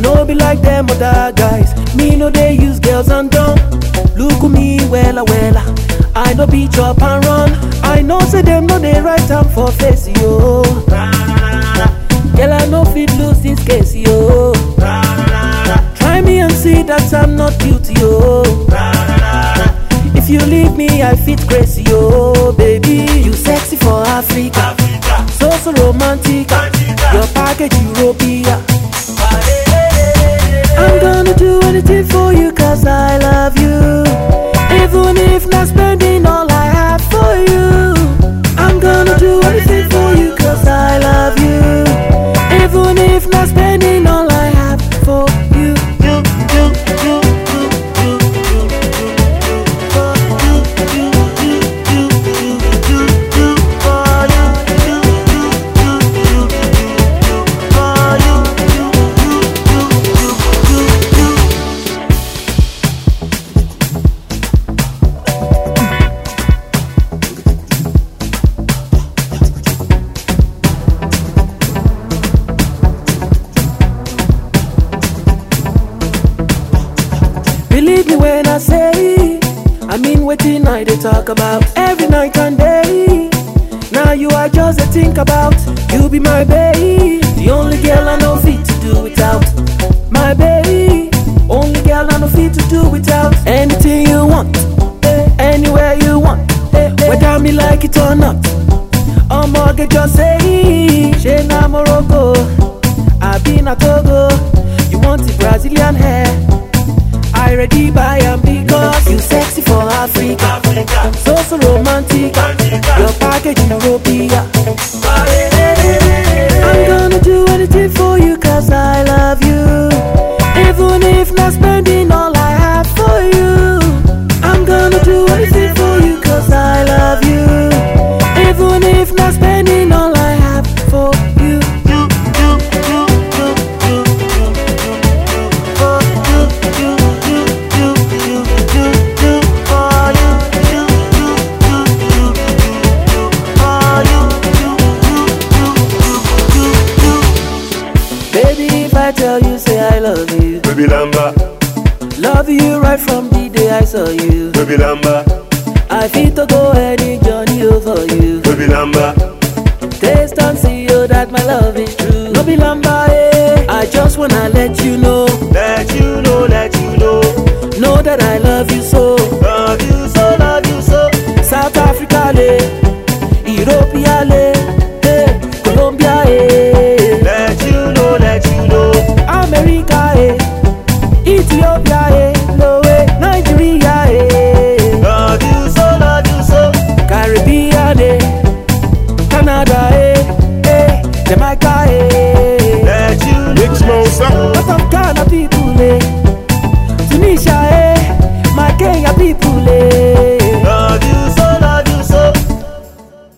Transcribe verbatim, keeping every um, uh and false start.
no be like them other guys. Me no they use girls and dumb. Look at me, wella wella. I no be chop and run. I know say them no they right time for face, yo. Girl, I no fit lose this case, yo. Try me and see that I'm not guilty, yo. If you leave me, I fit crazy, yo. Baby, you sexy for Africa, so so romantic. Your package European. I'm gonna do anything for you cause I love you. Even if not spending all I have for you. I'm gonna do anything for you cause I love you. Even if not spending all I have for you. You, you, you, you, you, you, for you, you, you, you, you, you, for you, you, you, you, you, for you, you, you, you, you, Believe me when I say, I mean waiting I they talk about every night and day. Now you are just a think about. You be my baby, the only girl I know fit to do without. My baby, only girl I know fit to do without. Anything you want, eh, anywhere you want, eh, whether me like it or not. I'm gonna just say, she na Morocco, I been a Togo. You want the Brazilian hair, I ready buy am because you sexy for Africa, Africa. So so romantic, Africa. Your package European. I'm gonna do anything for you cause I love you. Even if not spending all I have for you. I'm gonna do anything for you cause I love you. Even if not spending all I have for you. I tell you, say I love you. Baby Lamba. Love you right from the day I saw you. Baby Lamba. I feel to go any journey over you. Baby Lamba. Taste and see you that my love is true. Baby Lamba, eh. I just wanna let you know. Let you know, let you know. Know that I love you.